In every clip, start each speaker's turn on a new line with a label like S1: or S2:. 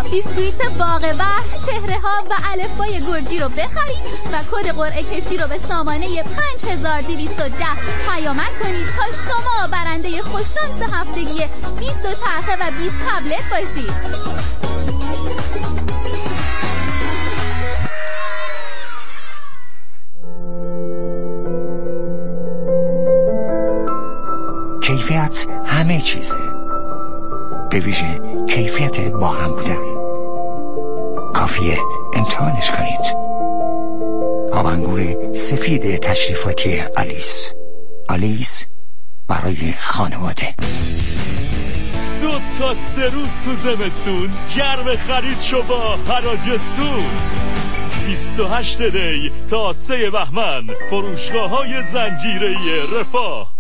S1: بیسکویت باغ وحش، چهره ها و الفبای گرجی رو بخرید و کد قرعه کشی رو به سامانه 5210 پیامک کنید تا شما برنده خوششانس هفتگی 20 دوچرخه و 20 تبلت باشید.
S2: کیفیت همه چیزه، به ویژه کیفیت با هم بودن. کافیه امتحانش کنید. آب انگور سفید تشریفاتی آلیس. آلیس برای خانواده.
S3: 2 تا 3 روز تو زمستون گرم خرید شو با حراجستون. 28 دی تا 3 بهمن فروشگاه‌های زنجیره‌ای رفاه.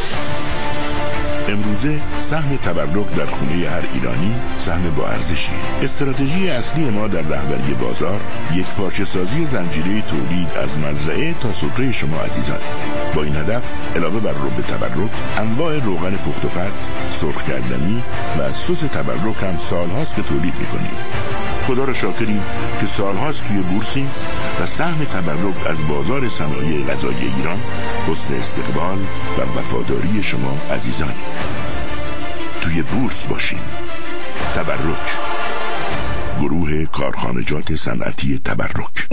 S4: امروزه سهم تبرک در خونه هر ایرانی سهم با ارزشی. استراتژی اصلی ما در رهبری بازار یک پارچه سازی زنجیره تولید از مزرعه تا سفره شما عزیزان. با این هدف علاوه بر رب تبرک انواع روغن پخت و پز، سرخ کردنی و سس تبرک هم سالهاست که تولید می‌کنیم. خدا را شاکریم که سالهاست توی بورسیم و سهم تبرک از بازار صنایع غذایی ایران حسن استقبال و وفاداری شما عزیزان. توی بورس باشیم. تبرک، گروه کارخانجات صنعتی تبرک.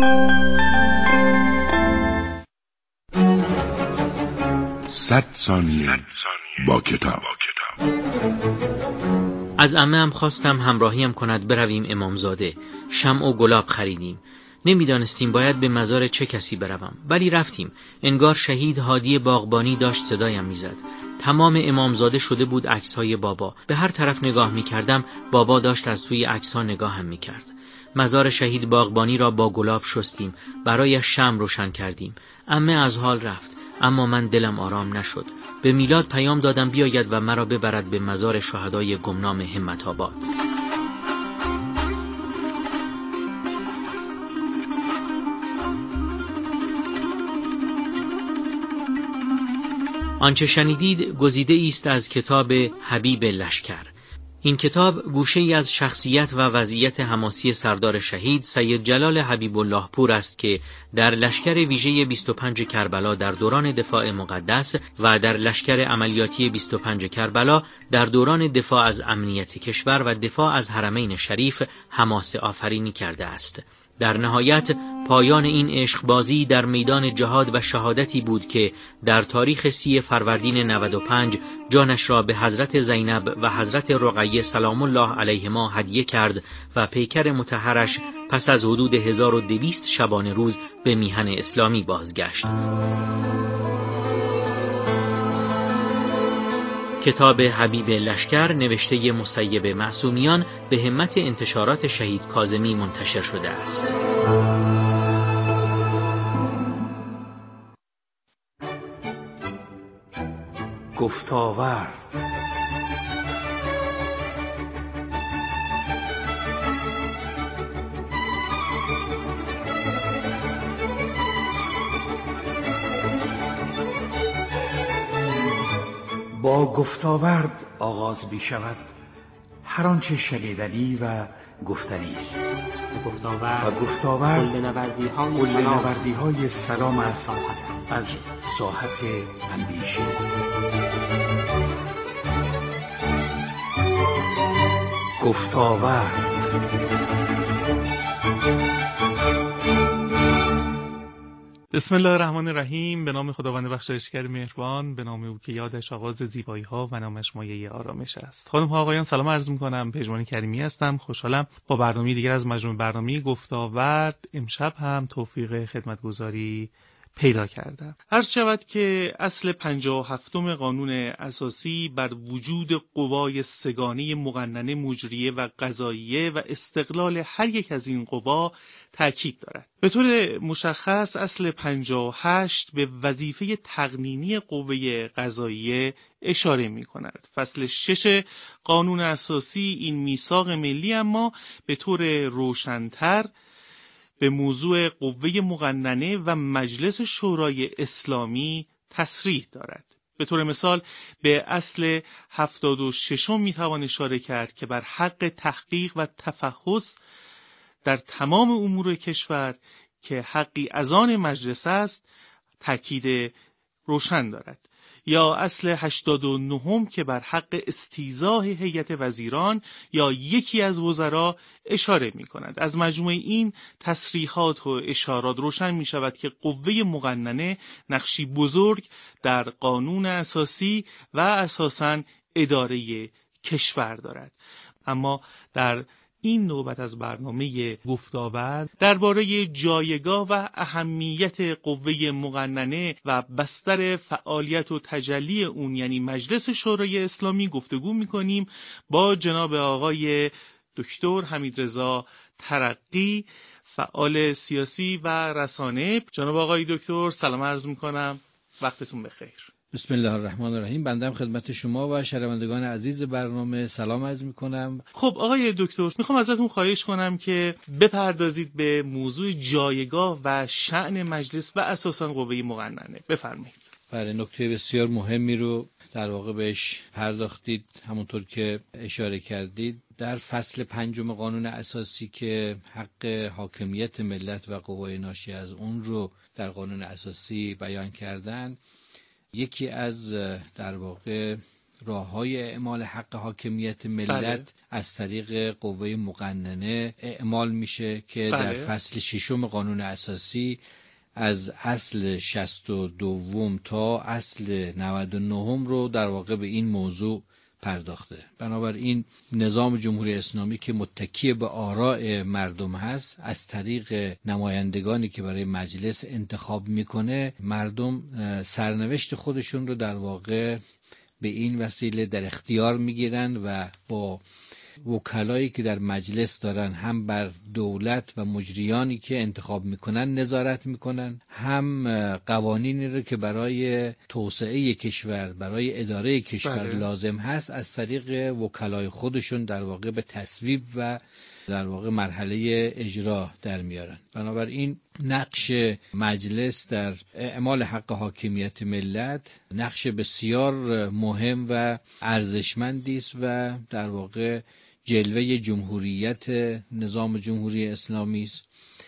S4: 100 ثانیه با کتاب.
S5: از عمه هم خواستم همراهیم کند برویم امامزاده. شمع و گلاب خریدیم. نمیدانستیم باید به مزار چه کسی بروم، ولی رفتیم. انگار شهید هادی باغبانی داشت صدایم میزد. تمام امامزاده شده بود عکس‌های بابا. به هر طرف نگاه می‌کردم بابا داشت از توی عکس‌ها نگاهم می‌کرد. مزار شهید باغبانی را با گلاب شستیم، برای شمع روشن کردیم. عمه از حال رفت، اما من دلم آرام نشد. به میلاد پیام دادم بیاید و مرا ببرد به مزار شهدای گمنام همت آباد. آنچه شنیدید گزیده است از کتاب حبیب لشکر. این کتاب گوشه‌ای از شخصیت و وضعیت حماسی سردار شهید سید جلال حبیب الله پور است که در لشکر ویژه 25 کربلا در دوران دفاع مقدس و در لشکر عملیاتی 25 کربلا در دوران دفاع از امنیت کشور و دفاع از حرمین شریف حماسه آفرینی کرده است. در نهایت پایان این عشقبازی در میدان جهاد و شهادتی بود که در تاریخ 30 فروردین 95 جانش را به حضرت زینب و حضرت رقیه سلام الله علیهما هدیه کرد و پیکر مطهرش پس از حدود 1200 شبانه روز به میهن اسلامی بازگشت. کتاب حبیب لشکر نوشته مسیب معصومیان به همت انتشارات شهید کاظمی منتشر شده است.
S6: گفتاورد. با گفتاورد آغاز می شود هر آنچه شنیدنی و گفتنی است. و گفتاورد گل‌نوردی های سلام از ساحت اندیشه. گفتاورد.
S7: بسم الله الرحمن الرحیم. به نام خداوند بخشایشگر مهربان، به نام او که یادش آغاز زیبایی ها و نامش مایه آرامش است. خانم ها آقایان سلام عرض می‌کنم. پژمان کریمی هستم. خوشحالم با برنامه دیگر از مجموعه برنامه گفتاورد امشب هم توفیق خدمتگزاری پیدا کردم. عرض شود که اصل 57 قانون اساسی بر وجود قوای سگانه مقننه مجریه و قضاییه و استقلال هر یک از این قوا تأکید دارد. به طور مشخص اصل 58 به وظیفه تقنینی قوه قضاییه اشاره می کند. فصل 6 قانون اساسی این میثاق ملی اما به طور روشن‌تر به موضوع قوه مقننه و مجلس شورای اسلامی تصریح دارد. به طور مثال به اصل 76 میتوان اشاره کرد که بر حق تحقیق و تفحص در تمام امور کشور که حقی از آن مجلس است تاکید روشن دارد. یا اصل 89 که بر حق استیضاح هیئت وزیران یا یکی از وزرا اشاره می کند. از مجموع این تصریحات و اشارات روشن می شود که قوه مقننه نقشی بزرگ در قانون اساسی و اساساً اداره کشور دارد. اما در این نوبت از برنامه گفت‌وآورد درباره جایگاه و اهمیت قوه مقننه و بستر فعالیت و تجلی اون یعنی مجلس شورای اسلامی گفتگو می‌کنیم با جناب آقای دکتر حمیدرضا ترقی، فعال سیاسی و رسانه. جناب آقای دکتر سلام عرض می‌کنم، وقتتون بخیر.
S8: بسم الله الرحمن الرحیم. بنده خدمت شما و شنوندگان عزیز برنامه سلام عرض میکنم.
S7: خب آقای دکتر، میخوام ازتون خواهش کنم که بپردازید به موضوع جایگاه و شأن مجلس و اساساً قوه مقننه. بفرمایید.
S8: بله، نکته بسیار مهمی رو در واقع بهش پرداختید. همونطور که اشاره کردید در فصل 5 قانون اساسی که حق حاکمیت ملت و قوای ناشی از اون رو در قانون اساسی بیان کردن، یکی از در واقع راه‌های اعمال حق حاکمیت ملت از طریق قوه مقننه اعمال میشه که در فصل 6 قانون اساسی از اصل 62 تا اصل 99 رو در واقع به این موضوع پرداخته. بنابراین نظام جمهوری اسلامی که متکی به آراء مردم هست، از طریق نمایندگانی که برای مجلس انتخاب میکنه، مردم سرنوشت خودشون رو در واقع به این وسیله در اختیار میگیرن و با وکلایی که در مجلس دارن هم بر دولت و مجریانی که انتخاب میکنن نظارت میکنن، هم قوانینی رو که برای توسعه کشور، برای اداره کشور لازم هست از طریق وکلای خودشون در واقع به تصویب و در واقع مرحله اجرا در میارن. بنابراین نقش مجلس در اعمال حق حاکمیت ملت نقش بسیار مهم و ارزشمندی است و در واقع جلوه جمهوریت نظام جمهوری اسلامی است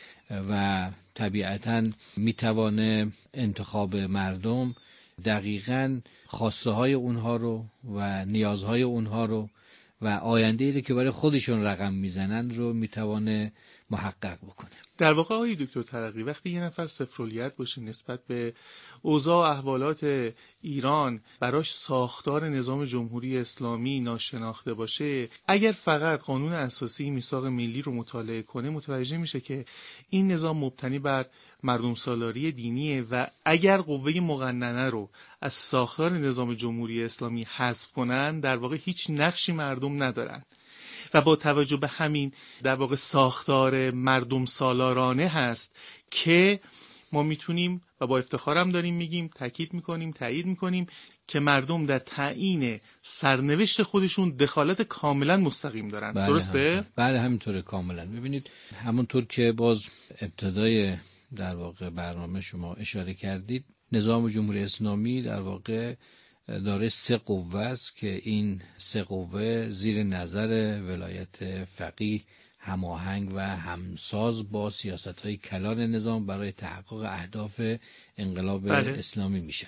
S8: و طبیعتاً میتوانه انتخاب مردم دقیقاً خواسته های اونها رو و نیازهای اونها رو و آینده‌ای رو که برای خودشون رقم میزنن رو میتوانه محقق بکنه.
S7: در واقع آقای دکتر ترقی، وقتی یه نفر صفرالید باشه نسبت به اوضاع و احوالات ایران، براش ساختار نظام جمهوری اسلامی ناشناخته باشه، اگر فقط قانون اساسی میثاق ملی رو مطالعه کنه متوجه میشه که این نظام مبتنی بر مردم سالاری دینیه و اگر قوه مقننه رو از ساختار نظام جمهوری اسلامی حذف کنن در واقع هیچ نقشی مردم ندارن و با توجه به همین در واقع ساختار مردم سالارانه هست که ما میتونیم و با افتخارم داریم میگیم، تاکید میکنیم، تایید میکنیم که مردم در تعیین سرنوشت خودشون دخالت کاملا مستقیم دارن. درسته؟
S8: بله همینطوره کاملا. ببینید همونطور که باز ابتدای در واقع برنامه شما اشاره کردید، نظام جمهوری اسلامی در واقع داره 3 قوه است که این 3 قوه زیر نظر ولایت فقیه هماهنگ و همساز با سیاست‌های کلان نظام برای تحقق اهداف انقلاب اسلامی میشن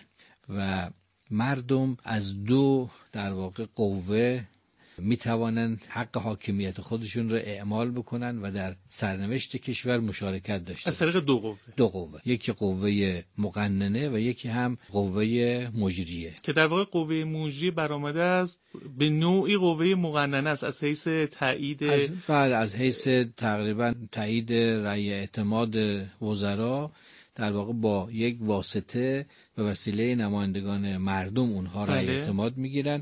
S8: و مردم از 2 در واقع قوه میتوانند حق حاکمیت خودشون رو اعمال بکنن و در سرنوشت کشور مشارکت داشته
S7: از طریق 2
S8: قوه، یکی قوه مقننه و یکی هم قوه مجریه که
S7: در واقع قوه مجریه برآمده از به نوعی قوه مقننه است از حیث تایید
S8: از حیث تقریبا تایید رأی اعتماد وزرا، در واقع با یک واسطه به وسیله نمایندگان مردم اونها رأی اعتماد میگیرن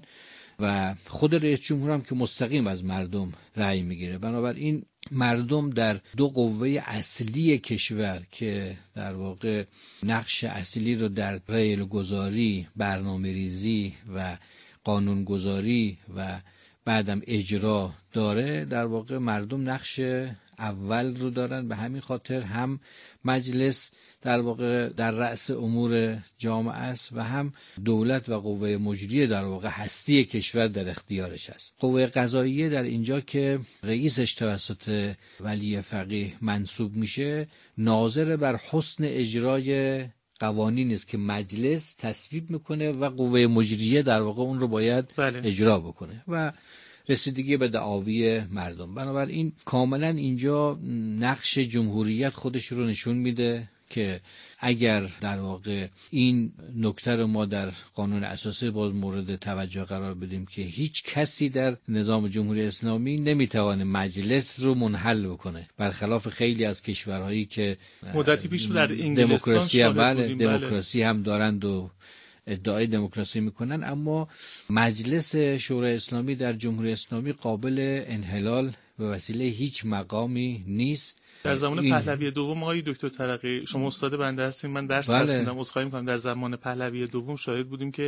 S8: و خود رئیس جمهور هم که مستقیم از مردم رأی میگیره. بنابراین مردم در 2 قوه اصلی کشور که در واقع نقش اصلی رو در ریل گذاری، برنامه ریزی و قانون گذاری و بعدم اجرا داره، در واقع مردم نقش اول رو دارن. به همین خاطر هم مجلس در واقع در رأس امور جامعه است و هم دولت و قوه مجریه در واقع هستی کشور در اختیارش است. قوه قضاییه در اینجا که رئیسش توسط ولی فقیه منصوب میشه، ناظر بر حسن اجرای قوانین است که مجلس تصویب میکنه و قوه مجریه در واقع اون رو باید اجرا بکنه و رسیدگی به دعاوی مردم. بنابراین کاملا اینجا نقش جمهوریت خودش رو نشون میده که اگر در واقع این نکته رو ما در قانون اساسی باز مورد توجه قرار بدیم که هیچ کسی در نظام جمهوری اسلامی نمیتوانه مجلس رو منحل بکنه، برخلاف خیلی از کشورهایی که
S7: مدتی پیش در انگلستان
S8: دموکراسی هم دارند و ادعای دموکراسی میکنن، اما مجلس شورای اسلامی در جمهوری اسلامی قابل انحلال به وسیله هیچ مقامی نیست.
S7: در زمان پهلوی دوم آقای دکتر ترقی، شما استاد بنده هستین، من درس رسیدم، عذرخواهی میکنم، در زمان پهلوی دوم شاهد بودیم که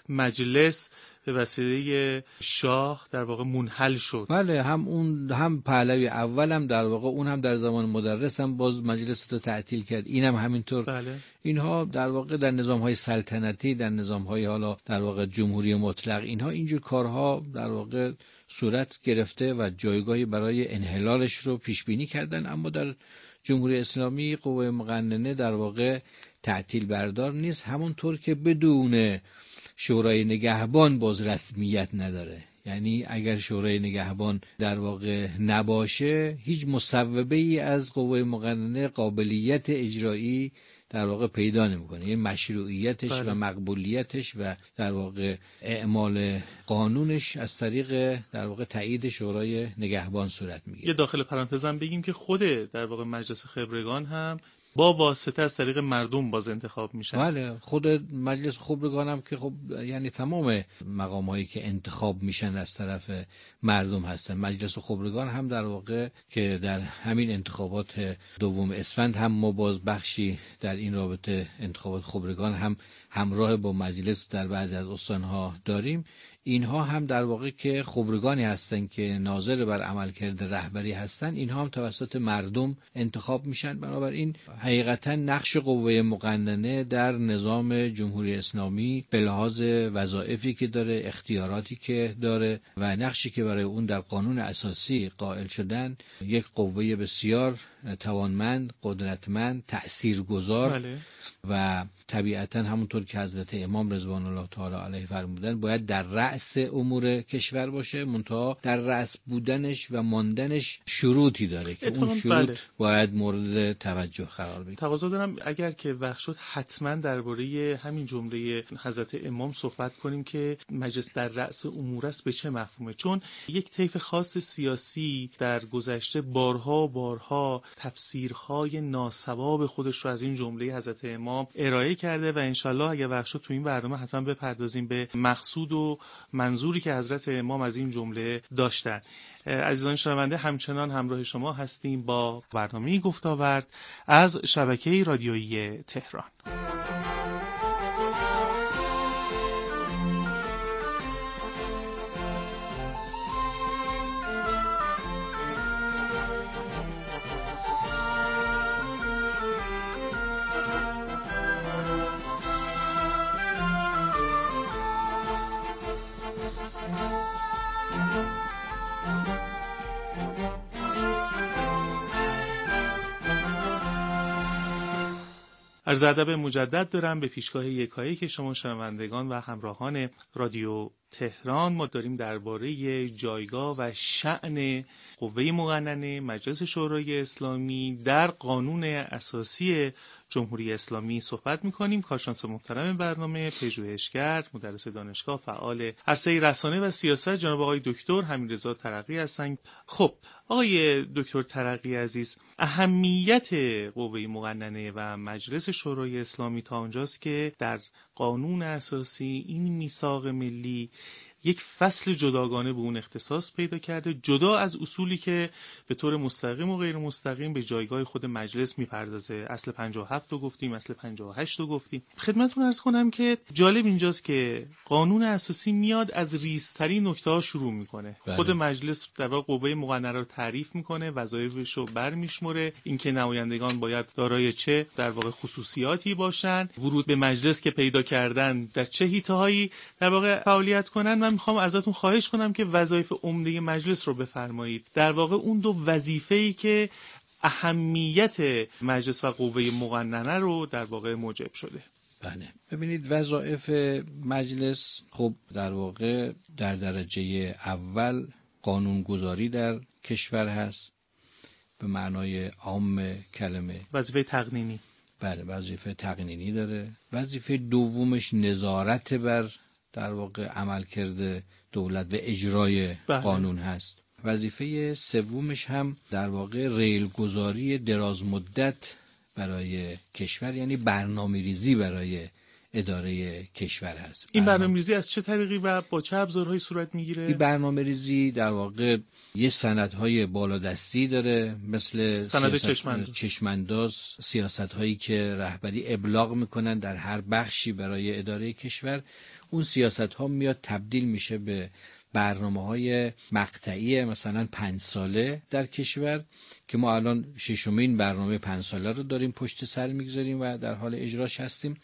S7: مجلس به وسیله شاه در واقع منحل شد.
S8: بله، هم پهلوی اول هم در واقع اون هم در زمان مدرس هم باز مجلس رو تعطیل کرد، اینم همینطور.
S7: بله.
S8: اینها در واقع در نظام‌های سلطنتی، در نظام‌های حالا در واقع جمهوری مطلق، اینها اینجور کارها در واقع صورت گرفته و جایگاهی برای انحلالش رو پیش بینی کردن، اما در جمهوری اسلامی قوه مقننه در واقع تعطیل بردار نیست، همونطور که بدون شورای نگهبان باز رسمیت نداره. یعنی اگر شورای نگهبان در واقع نباشه، هیچ مصوبه ای از قوه مقننه قابلیت اجرایی در واقع پیدا نمیکنه. یعنی مشروعیتش و مقبولیتش و در واقع اعمال قانونش از طریق در واقع تایید شورای نگهبان صورت میگیره.
S7: یه داخل پرانتزم بگیم که خود در واقع مجلس خبرگان هم با واسطه از طریق مردم باز انتخاب میشن.
S8: بله، خود مجلس خبرگان هم که خب یعنی تمام مقام هایی که انتخاب میشن از طرف مردم هستن. مجلس خبرگان هم در واقع که در همین انتخابات دوم اسفند هم ما باز بخشی در این رابطه انتخابات خبرگان هم همراه با مجلس در بعضی از استانها داریم. اینها هم در واقع که خبرگانی هستن که ناظر بر عملکرد رهبری هستن، اینها هم توسط مردم انتخاب میشن. بنابراین حقیقتا نقش قوه مقننه در نظام جمهوری اسلامی به لحاظ وظایفی که داره، اختیاراتی که داره و نقشی که برای اون در قانون اساسی قائل شدن، یک قوه بسیار توانمند، قدرتمند، تأثیرگذار و طبیعتا همونطور که حضرت امام رضوان الله تعالی علیه فرمودن باید در رأس امور کشور باشه، منتها در رأس بودنش و ماندنش شروطی داره که اون شروط باید مورد توجه قرار بگیره.
S7: تقاضا دارم اگر که وقت شد حتما درباره همین جمله حضرت امام صحبت کنیم که مجلس در رأس امور است به چه مفهومه، چون یک طیف خاص سیاسی در گذشته بارها تفسیرهای ناسواب خودش رو از این جمله حضرت امام ارائه کرده و انشالله اگه وقت شد تو این برنامه حتما بپردازیم به مقصود و منظوری که حضرت امام از این جمله داشتن. عزیزان شنونده، همچنان همراه شما هستیم با برنامه گفت‌وآورد از شبکه رادیویی تهران. عرض ادب مجدد دارم به پیشگاه یکایی که شما شنوندگان و همراهان رادیو تهران. ما داریم درباره جایگاه و شأن قوه مقننه مجلس شورای اسلامی در قانون اساسی جمهوری اسلامی صحبت می‌کنیم. کارشناس محترم برنامه، پژوهشگر، مدرس دانشگاه، فعال عرصه رسانه و سیاست، جناب آقای دکتر حمیدرضا ترقی هستند. خب آقای دکتر ترقی عزیز، اهمیت قوه مقننه و مجلس شورای اسلامی تا اونجاست که در قانون اساسی این میثاق ملی یک فصل جداگانه به اون اختصاص پیدا کرده، جدا از اصولی که به طور مستقیم و غیر مستقیم به جایگاه خود مجلس میپردازه. اصل 57 رو گفتیم، اصل 58 رو گفتیم. خدمتتون عرض کنم که جالب اینجاست که قانون اساسی میاد از ریزترین نکته‌ها شروع میکنه. خود مجلس در واقع قوه مقننه رو تعریف میکنه، وظایفش رو برمیشمره، اینکه نمایندگان باید دارای چه در واقع خصوصیاتی باشن، ورود به مجلس که پیدا کردن در چه حیطه‌هایی در واقع فعالیت کنن. من میخوام ازتون خواهش کنم که وظایف عمده مجلس رو بفرمایید. در واقع اون دو وظیفه‌ای که اهمیت مجلس و قوه مقننه رو در واقع موجب شده.
S8: بله، ببینید وظایف مجلس خب در واقع در درجه اول قانونگذاری در کشور هست به معنای عام کلمه.
S7: وظیفه تقنینی.
S8: بله، وظیفه تقنینی داره. وظیفه دومش نظارت بر در واقع عملکرد دولت و اجرای قانون هست. وظیفه سومش هم در واقع ریلگذاری دراز مدت برای کشور، یعنی برنامه‌ریزی برای اداره کشور هست.
S7: این برنامه‌ریزی از چه طریقی و با چه ابزارهایی صورت میگیره؟
S8: این برنامه‌ریزی در واقع یه سندهای بالادستی داره، مثل
S7: سند
S8: چشمانداز، سیاست‌هایی که رهبری ابلاغ میکنن در هر بخشی برای اداره کشور. اون سیاست‌ها میاد تبدیل میشه به برنامه‌های مقطعی مثلا 5 ساله در کشور که ما الان 6مین برنامه 5 ساله رو داریم پشت سر میگذاریم و در حال اجراش هستیم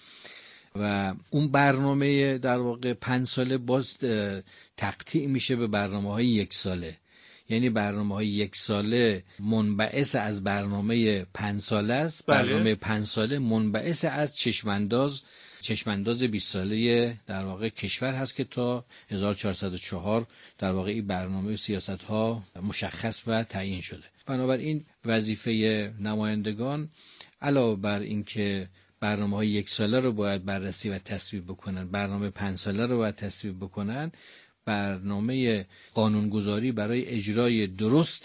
S8: و اون برنامه در واقع 5 ساله باز تقطیع میشه به برنامه‌های 1 ساله. یعنی برنامه‌های 1 ساله منبعث از برنامه 5 ساله است. برنامه 5 ساله منبعث از چشمانداز 20 ساله در واقع کشور هست که تا 1404 در واقع این برنامه و سیاست‌ها مشخص و تعیین شده. بنابراین وظیفه نمایندگان علاوه بر اینکه برنامه‌های 1 ساله رو باید بررسی و تصویب بکنن، برنامه 5 ساله رو باید تصویب بکنن، برنامه قانونگذاری برای اجرای درست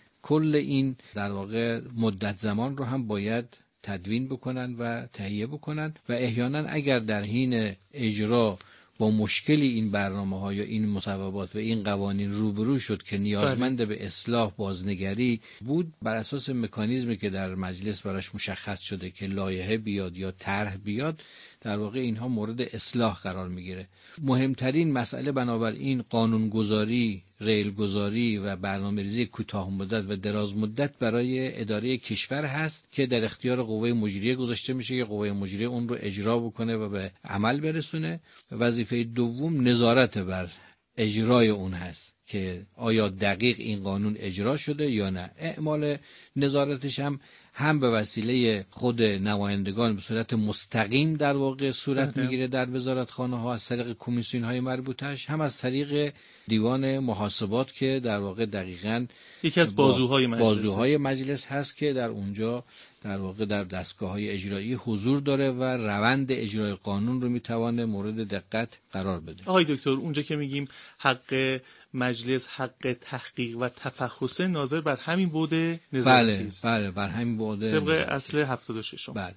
S8: کل این در واقع مدت زمان رو هم باید تدوین بکنن و تهیه بکنن و احیانا اگر در حین اجرا با مشکلی این برنامه‌ها یا این مصوبات و این قوانین روبرو شد که نیازمند به اصلاح بازنگری بود، بر اساس مکانیزمی که در مجلس براش مشخص شده که لایحه بیاد یا طرح بیاد، در واقع اینها مورد اصلاح قرار میگیره. مهمترین مسئله بنابراین قانونگذاری، ریلگذاری و برنامه‌ریزی کوتاه مدت و دراز مدت برای اداره کشور هست که در اختیار قوه مجریه گذاشته میشه که قوه مجریه اون رو اجرا بکنه و به عمل برسونه. وظیفه دوم نظارت بر اجرای اون هست که آیا دقیق این قانون اجرا شده یا نه. اعمال نظارتش هم به وسیله خود نمایندگان به صورت مستقیم در واقع صورت میگیره در وزارتخانه ها از طریق کمیسیون های مربوطش، هم از طریق دیوان محاسبات که در واقع دقیقاً
S7: یکی از بازوهای
S8: مجلس هست که در اونجا در واقع در دستگاه‌های اجرایی حضور داره و روند اجرای قانون رو میتونه مورد دقت قرار بده.
S7: آقای دکتر، اونجا که میگیم حق مجلس حق تحقیق و تفحص، ناظر بر همین بعد نظارتی است.
S8: بله، بر همین بعد
S7: طبق اصل 76.
S8: بله.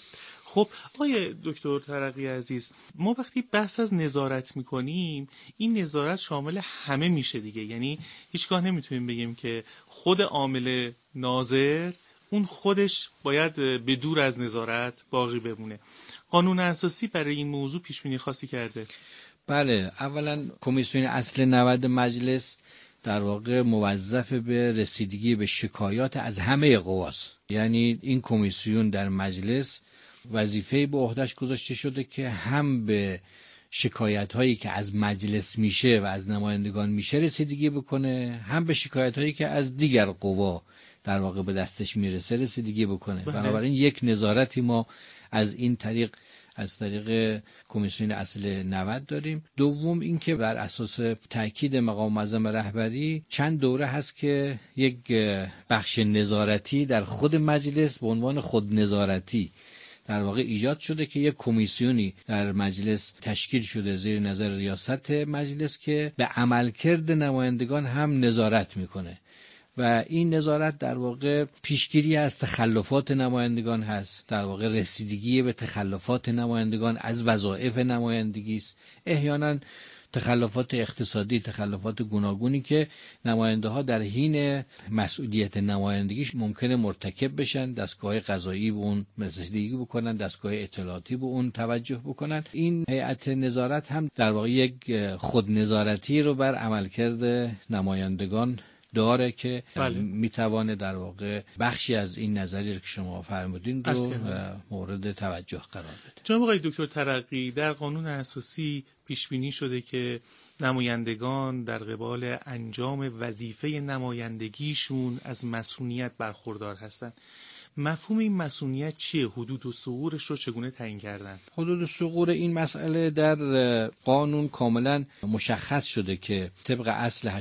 S7: خب آقای دکتر ترقی عزیز، ما وقتی بحث از نظارت میکنیم، این نظارت شامل همه میشه دیگه. یعنی هیچگاه نمیتونیم بگیم که خود عامل ناظر اون خودش باید به دور از نظارت باقی بمونه. قانون اساسی برای این موضوع پیش بینی خاصی کرده؟
S8: بله، اولا کمیسیون اصل 90 مجلس در واقع موظف به رسیدگی به شکایات از همه قواست. یعنی این کمیسیون در مجلس وظیفه به عهده‌اش گذاشته شده که هم به شکایت هایی که از مجلس میشه و از نمایندگان میشه رسیدگی بکنه، هم به شکایت هایی که از دیگر قوا در واقع به دستش میرسه رسیدگی بکنه. بنابراین یک نظارتی ما از این طریق از طریق کمیسیون اصل 90 داریم. دوم اینکه بر اساس تاکید مقام معظم رهبری چند دوره هست که یک بخش نظارتی در خود مجلس به عنوان خود نظارتی در واقع ایجاد شده که یک کمیسیونی در مجلس تشکیل شده زیر نظر ریاست مجلس که به عملکرد نمایندگان هم نظارت میکنه و این نظارت در واقع پیشگیری از تخلفات نمایندگان هست، در واقع رسیدگی به تخلفات نمایندگان از وظایف نمایندگی است. احیانا تخلفات اقتصادی، تخلفات گوناگونی که نماینده ها در حین مسئولیت نمایندگیش ممکنه مرتکب بشن، دستگاه قضایی به اون رسیدگی بکنن، دستگاه اطلاعاتی به اون توجه بکنن. این هیئت نظارت هم در واقع یک خودنظارتی رو بر عملکرد نمایندگان داره که میتوانه در واقع بخشی از این نظری که شما فرمودین رو مورد توجه قرار بده.
S7: جناب آقای دکتر ترقی، در قانون اساسی پیش بینی شده که نمایندگان در قبال انجام وظیفه نمایندگیشون از مسئولیت برخوردار هستند. مفهوم این مسئولیت چیه؟ حدود و ثغورش رو چگونه تعیین کردن؟
S8: حدود و ثغور این مسئله در قانون کاملا مشخص شده که طبق اصل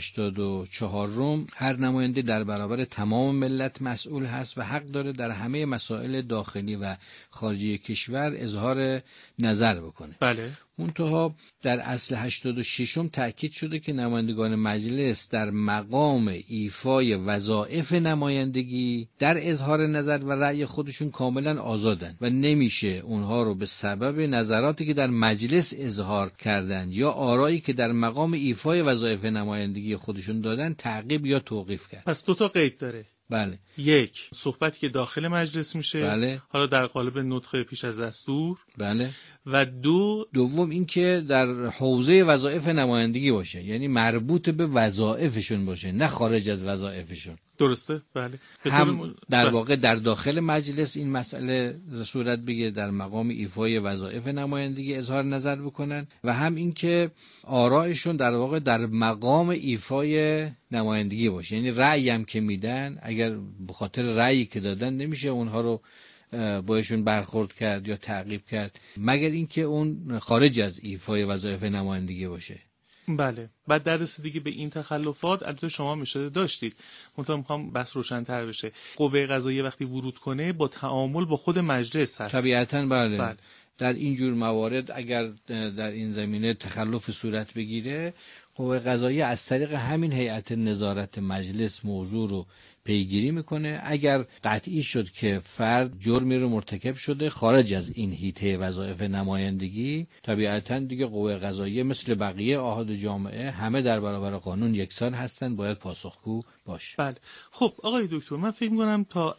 S8: 84 هر نماینده در برابر تمام ملت مسئول هست و حق داره در همه مسائل داخلی و خارجی کشور اظهار نظر بکنه.
S7: بله.
S8: منتها در اصل 86 تأکید شده که نمایندگان مجلس در مقام ایفای وظایف نمایندگی در اظهار نظر و رأی خودشون کاملا آزادن و نمیشه اونها رو به سبب نظراتی که در مجلس اظهار کردن یا آرایی که در مقام ایفای وظایف نمایندگی خودشون دادن تعقیب یا توقیف کرد.
S7: پس 2 قید داره.
S8: بله.
S7: 1 صحبتی که داخل مجلس میشه.
S8: بله.
S7: حالا در قالب نطق پیش از دستور.
S8: بله.
S7: و دوم
S8: این که در حوزه وظایف نمایندگی باشه، یعنی مربوط به وظایفشون باشه، نه خارج از وظایفشون.
S7: درسته؟ بله.
S8: هم در واقع در داخل مجلس این مسئله صورت بگیره، در مقام ایفای وظایف نمایندگی اظهار نظر بکنن و هم این که آرایشون در واقع در مقام ایفای نمایندگی باشه، یعنی رأی هم که میدن اگر به خاطر رأیی که دادن نمیشه اونها رو بایشون برخورد کرد یا تعقیب کرد مگر اینکه اون خارج از ایفای وظایف نمایندگی باشه.
S7: بله. بعد در رسیدگی به این تخلفات البته شما اشاره داشتید، منتها میخوام بس روشن‌تر بشه. قوه قضاییه وقتی ورود کنه با تعامل با خود مجلس هست.
S8: طبیعتاً بله. در این جور موارد اگر در این زمینه تخلف صورت بگیره، قوه قضاییه از طریق همین هیئت نظارت مجلس موضوع رو پیگیری میکنه. اگر قطعی شد که فرد جرمی رو مرتکب شده خارج از این حیطه وظایف نمایندگی، طبیعتاً دیگه قوه قضاییه مثل بقیه اعضای جامعه همه در برابر قانون یکسان هستند، باید پاسخگو باشه.
S7: بله. خب آقای دکتر، من فکر میکنم تا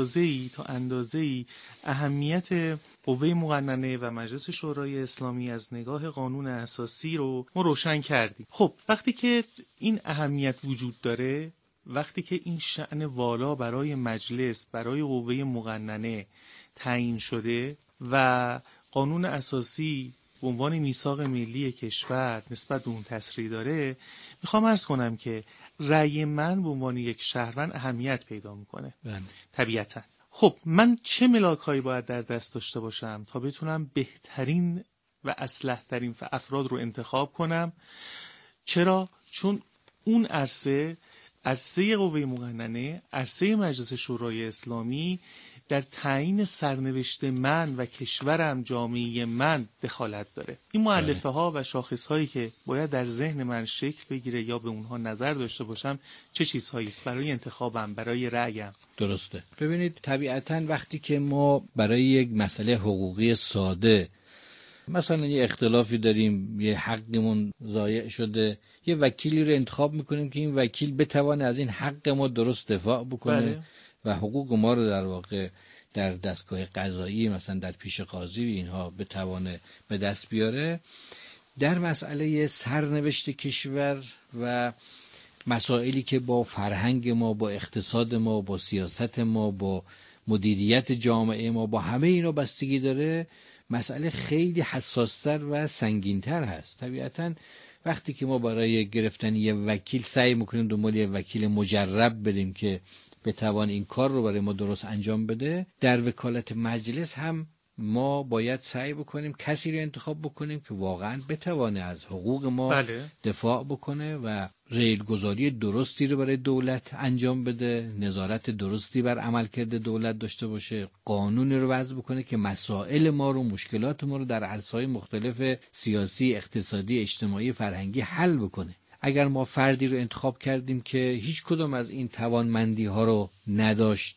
S7: اندازه‌ای اهمیت قوه مقننه و مجلس شورای اسلامی از نگاه قانون اساسی رو ما روشن کردیم. خب وقتی که این اهمیت وجود داره، وقتی که این شأن والا برای مجلس، برای قوه مقننه تعیین شده و قانون اساسی به عنوان میثاق ملی کشور نسبت به اون تصریح داره، میخوام عرض کنم که رأی من به عنوان یک شهروند اهمیت پیدا میکنه. طبیعتاً. خب من چه ملاک‌هایی باید در دست داشته باشم تا بتونم بهترین و اصلح‌ترین افراد رو انتخاب کنم؟ چرا؟ چون اون عرصه قوه مقننه، عرصه مجلس شورای اسلامی در تعیین سرنوشت من و کشورم، جامعه من دخالت داره. این مؤلفه ها و شاخص هایی که باید در ذهن من شکل بگیره یا به اونها نظر داشته باشم چه چیزهایی است برای انتخابم، برای رأیم؟
S8: درسته. ببینید طبیعتاً وقتی که ما برای یک مسئله حقوقی ساده، مثلا یه اختلافی داریم، یه حقمون ضایع شده، یه وکیلی رو انتخاب میکنیم که این وکیل بتونه از این حق ما درست دفاع بکنه و حقوق ما رو در واقع در دستگاه قضایی، مثلا در پیش قاضی اینها بتونه به دست بیاره. در مسئله سرنوشت کشور و مسائلی که با فرهنگ ما، با اقتصاد ما، با سیاست ما، با مدیریت جامعه ما، با همه اینا بستگی داره، مسئله خیلی حساستر و سنگینتر هست. طبیعتاً وقتی که ما برای گرفتن یه وکیل سعی میکنیم دنبال یه وکیل مجرب بریم که بتوان این کار رو برای ما درست انجام بده، در وکالت مجلس هم ما باید سعی بکنیم کسی رو انتخاب بکنیم که واقعا بتوانه از حقوق ما دفاع بکنه و ریلگذاری درستی رو برای دولت انجام بده، نظارت درستی بر عملکرد دولت داشته باشه، قانونی رو وضع بکنه که مسائل ما رو، مشکلات ما رو در عرصه‌های مختلف سیاسی، اقتصادی، اجتماعی، فرهنگی حل بکنه. اگر ما فردی رو انتخاب کردیم که هیچ کدوم از این توانمندی ها رو نداشت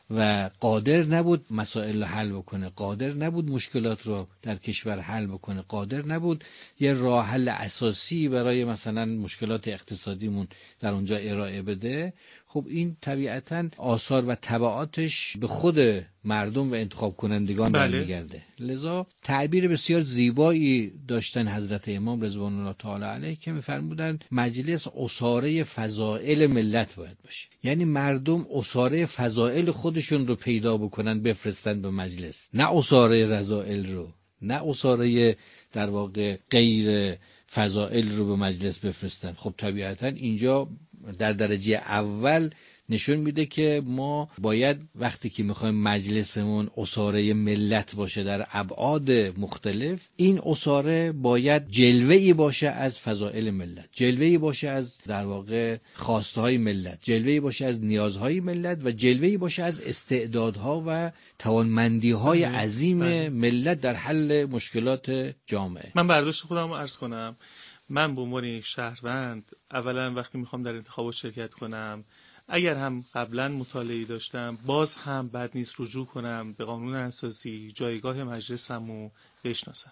S8: و قادر نبود مسائل رو حل بکنه، قادر نبود مشکلات رو در کشور حل بکنه، قادر نبود یه راه حل اساسی برای مثلا مشکلات اقتصادیمون در اونجا ارائه بده، خب این طبیعتاً آثار و تبعاتش به خود مردم و انتخاب کنندگان برمیگرده. لذا تعبیر بسیار زیبایی داشتن حضرت امام رضوان الله تعالی علیه که می‌فرمودن مجلس عصاره فضائل ملت باید باشه، یعنی مردم عصاره فضائل خودشون رو پیدا بکنن بفرستن به مجلس، نه عصاره رذائل رو، نه عصاره در واقع غیر فضائل رو به مجلس بفرستن. خب طبیعتاً اینجا در درجه اول نشون میده که ما باید وقتی که میخوایم مجلسمون عصاره ملت باشه در ابعاد مختلف، این عصاره باید جلوه‌ای باشه از فضائل ملت، جلوه‌ای باشه از در واقع خواستهای ملت، جلوه‌ای باشه از نیازهای ملت و جلوه‌ای باشه از استعدادها و توانمندی‌های عظیم ملت در حل مشکلات جامعه.
S7: من برداشت خودم رو عرض کنم. من به عنوان یک شهروند اولا وقتی میخوام در انتخابات شرکت کنم، اگر هم قبلا مطالعه داشتم، باز هم بد نیست رجوع کنم به قانون اساسی، جایگاه مجلسم رو بشناسم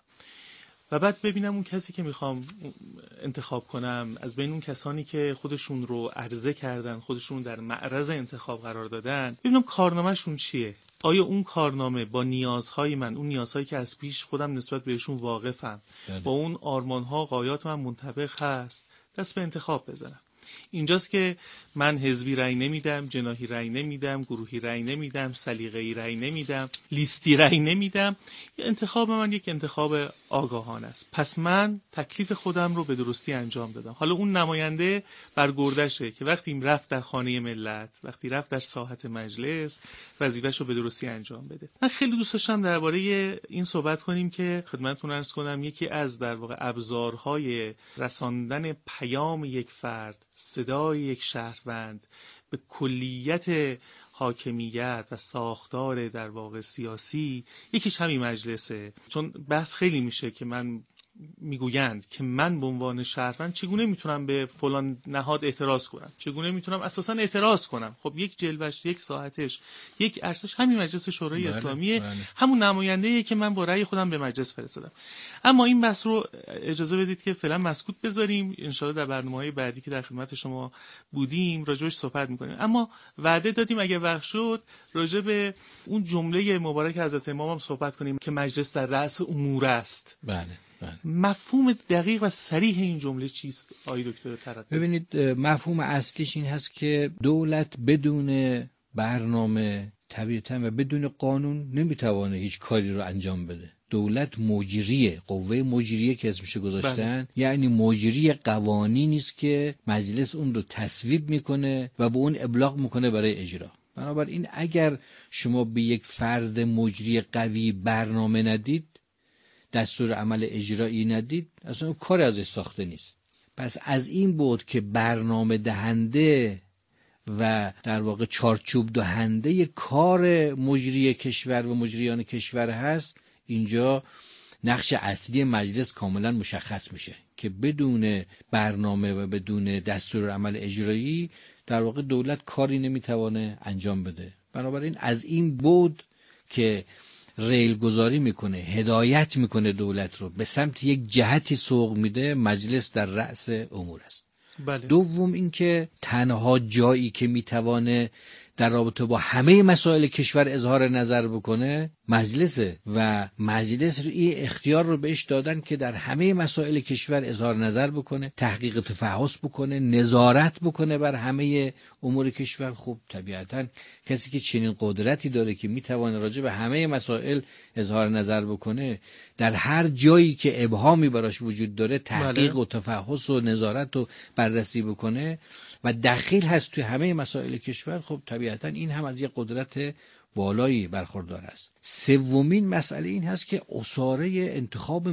S7: و بعد ببینم اون کسی که میخوام انتخاب کنم از بین اون کسانی که خودشون رو عرضه کردن، خودشون در معرض انتخاب قرار دادن، ببینم کارنامه‌شون چیه. آیا اون کارنامه با نیازهای من، اون نیازهایی که از پیش خودم نسبت بهشون واقفم، با اون آرمان‌ها غایات من منطبق هست، دست به انتخاب بزنم. اینجاست که من حزبی رأی نمیدم، جناحی رأی نمیدم، گروهی رأی نمیدم، سلیقه‌ای رأی نمیدم، لیستی رأی نمیدم. انتخاب من یک انتخاب آگاهانه است. پس من تکلیف خودم رو به درستی انجام دادم. حالا اون نماینده برگردشه که وقتی رفت در خانه ملت، وقتی رفت در ساحت مجلس، وظیفه‌ش رو به درستی انجام بده. من خیلی دوست داشتم درباره این صحبت کنیم که خدمتتون عرض کنم یکی از در واقع ابزارهای رساندن پیام یک فرد، صدای یک شهروند به کلیت حاکمیت و ساختار در واقع سیاسی، یکیش همین مجلسه. چون بحث خیلی میشه که میگویند که من به عنوان شهروند چگونه میتونم به فلان نهاد اعتراض کنم، چگونه میتونم اساسا اعتراض کنم. خب یک جلوش، یک ساعتش، یک عرصه‌اش همین مجلس شورای اسلامیه، همون نماینده‌ایه که من با رأی خودم به مجلس فرستادم. اما این بحث رو اجازه بدید که فعلا مسکوت بذاریم، ان شاءالله در برنامه‌های بعدی که در خدمت شما بودیم راجعش صحبت می‌کنیم. اما وعده دادیم اگه وقت شد راجع به اون جمله مبارک حضرت امام هم صحبت کنیم که مجلس در رأس امور است.
S8: بله.
S7: مفهوم دقیق و صریح این جمله چیست آقای دکتر طرفی؟
S8: ببینید مفهوم اصلیش این هست که دولت بدون برنامه طبیعتاً و بدون قانون نمیتوانه هیچ کاری رو انجام بده. دولت مجریه، قوه مجریه که اسمش گذاشتن، یعنی مجری قوانینی است که مجلس اون رو تصویب میکنه و به اون ابلاغ میکنه برای اجرا. بنابراین اگر شما به یک فرد مجری قوی برنامه ندید، دستور عمل اجرایی ندید، اصلا اون کار ازش ساخته نیست. پس از این بود که برنامه دهنده و در واقع چارچوب دهنده کار مجری کشور و مجریان کشور هست، اینجا نقش اصلی مجلس کاملا مشخص میشه که بدون برنامه و بدون دستور عمل اجرایی در واقع دولت کاری نمیتوانه انجام بده. بنابراین از این بود که ریل گذاری میکنه، هدایت میکنه دولت رو به سمت یک جهتی سوق میده، مجلس در رأس امور است.
S7: بله.
S8: دوم اینکه تنها جایی که میتوانه در رابطه با همه مسائل کشور اظهار نظر بکنه مجلسه و مجلس این اختیار رو بهش دادن که در همه مسائل کشور اظهار نظر بکنه، تحقیق تفحص بکنه، نظارت بکنه بر همه امور کشور. خب طبیعتاً کسی که چنین قدرتی داره که میتونه راجع به همه مسائل اظهار نظر بکنه، در هر جایی که ابهامی براش وجود داره تحقیق و تفحص و نظارت و بررسی بکنه و دخیل هست توی همه مسائل کشور، خب طبیعتاً این هم از یک قدرت بالایی برخوردار است. سومین مسئله این هست که عصاره انتخاب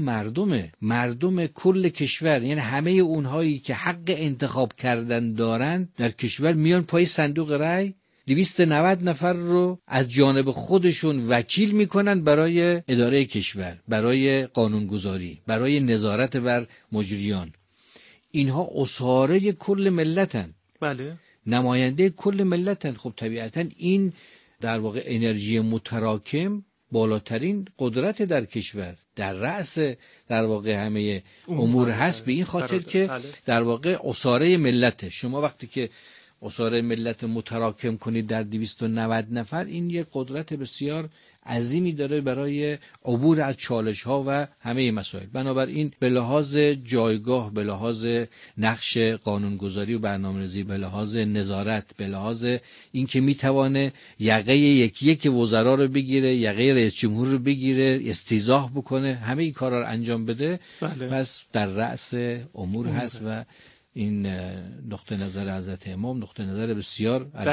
S8: مردم کل کشور، یعنی همه اونهایی که حق انتخاب کردن دارند در کشور میان پای صندوق رای، 290 نفر رو از جانب خودشون وکیل میکنن برای اداره کشور، برای قانونگذاری، برای نظارت بر مجریان. اینها عصاره کل ملتن.
S7: بله.
S8: نماینده کل ملتن. خب طبیعتاً این در واقع انرژی متراکم بالاترین قدرت در کشور، در رأس در واقع همه امور هست، به این خاطر که در واقع اساره ملت. شما وقتی که اساره ملت متراکم کنید در 290 نفر، این یک قدرت بسیار عظیمی داره برای عبور از چالش ها و همه مسائل. بنابراین به لحاظ جایگاه، به لحاظ نقش قانونگذاری و برنامه‌ریزی، به لحاظ نظارت، به لحاظ اینکه میتونه یقه یکی یک وزرا رو بگیره، یقه رئیس جمهور رو بگیره، استیضاح بکنه، همه این کارا رو انجام بده، پس در رأس امور هست و این نقطه نظر حضرت امام نقطه نظر بسیار